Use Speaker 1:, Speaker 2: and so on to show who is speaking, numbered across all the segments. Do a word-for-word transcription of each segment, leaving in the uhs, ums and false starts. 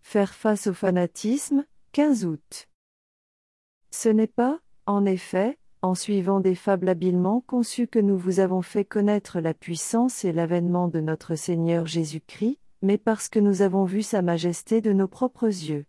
Speaker 1: Faire face au fanatisme, quinze août. Ce n'est pas, en effet, en suivant des fables habilement conçues que nous vous avons fait connaître la puissance et l'avènement de notre Seigneur Jésus-Christ, mais parce que nous avons vu sa majesté de nos propres yeux.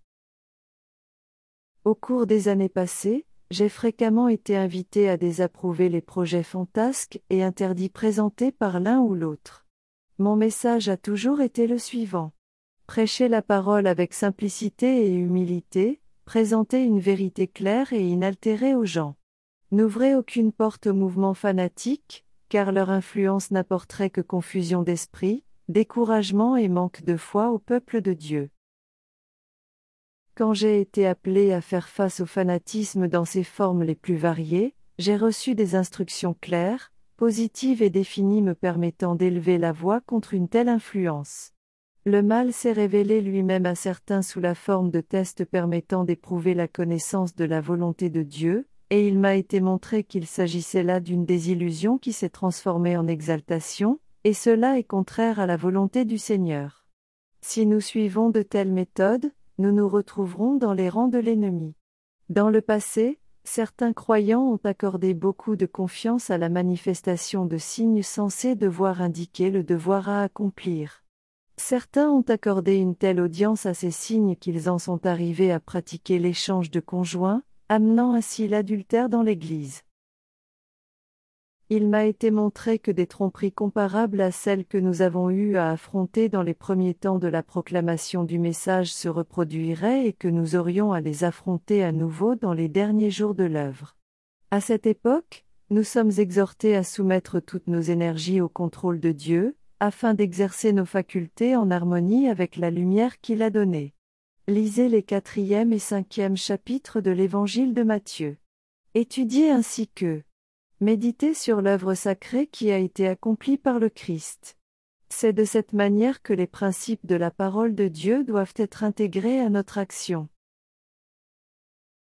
Speaker 1: Au cours des années passées, j'ai fréquemment été invité à désapprouver les projets fantasques et interdits présentés par l'un ou l'autre. Mon message a toujours été le suivant. Prêcher la parole avec simplicité et humilité, présenter une vérité claire et inaltérée aux gens. N'ouvrez aucune porte au mouvement fanatique, car leur influence n'apporterait que confusion d'esprit, découragement et manque de foi au peuple de Dieu. Quand j'ai été appelé à faire face au fanatisme dans ses formes les plus variées, j'ai reçu des instructions claires, positives et définies me permettant d'élever la voix contre une telle influence. Le mal s'est révélé lui-même à certains sous la forme de tests permettant d'éprouver la connaissance de la volonté de Dieu, et il m'a été montré qu'il s'agissait là d'une désillusion qui s'est transformée en exaltation, et cela est contraire à la volonté du Seigneur. Si nous suivons de telles méthodes, nous nous retrouverons dans les rangs de l'ennemi. Dans le passé, certains croyants ont accordé beaucoup de confiance à la manifestation de signes censés devoir indiquer le devoir à accomplir. Certains ont accordé une telle audience à ces signes qu'ils en sont arrivés à pratiquer l'échange de conjoints, amenant ainsi l'adultère dans l'Église. Il m'a été montré que des tromperies comparables à celles que nous avons eues à affronter dans les premiers temps de la proclamation du message se reproduiraient et que nous aurions à les affronter à nouveau dans les derniers jours de l'œuvre. À cette époque, nous sommes exhortés à soumettre toutes nos énergies au contrôle de Dieu, afin d'exercer nos facultés en harmonie avec la lumière qu'il a donnée. Lisez les quatrième et cinquième chapitres de l'Évangile de Matthieu. Étudiez ainsi que méditez sur l'œuvre sacrée qui a été accomplie par le Christ. C'est de cette manière que les principes de la parole de Dieu doivent être intégrés à notre action.